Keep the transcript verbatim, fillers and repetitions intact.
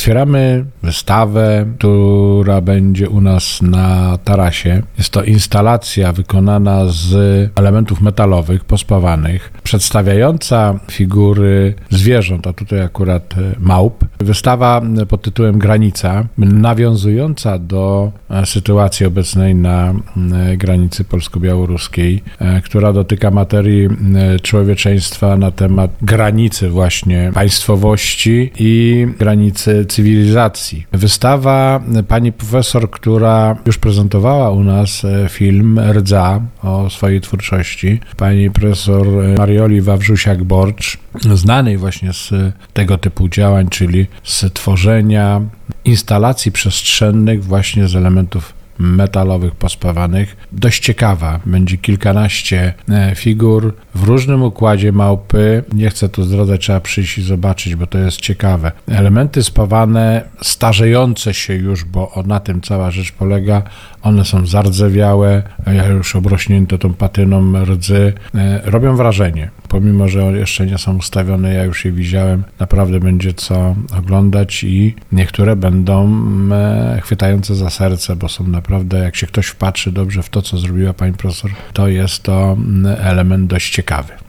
Otwieramy wystawę, która będzie u nas na tarasie. Jest to instalacja wykonana z elementów metalowych, pospawanych, przedstawiająca figury zwierząt, a tutaj akurat małp. Wystawa pod tytułem Granica, nawiązująca do sytuacji obecnej na granicy polsko-białoruskiej, która dotyka materii człowieczeństwa na temat granicy właśnie państwowości i granicy cywilizacji. Wystawa pani profesor, która już prezentowała u nas film Rdza o swojej twórczości, pani profesor Marioli Wawrzusiak-Borcz, znanej właśnie z tego typu działań, czyli z tworzenia instalacji przestrzennych właśnie z elementów metalowych, pospawanych. Dość ciekawa. Będzie kilkanaście figur w różnym układzie małpy. Nie chcę tu zdradzać, trzeba przyjść i zobaczyć, bo to jest ciekawe. Elementy spawane, starzejące się już, bo na tym cała rzecz polega. One są zardzewiałe, jak już obrośnięte tą patyną rdzy. Robią wrażenie. Pomimo, że jeszcze nie są ustawione, ja już je widziałem. Naprawdę będzie co oglądać i niektóre będą chwytające za serce, bo są naprawdę, jak się ktoś wpatrzy dobrze w to, co zrobiła pani profesor, to jest to element dość ciekawy.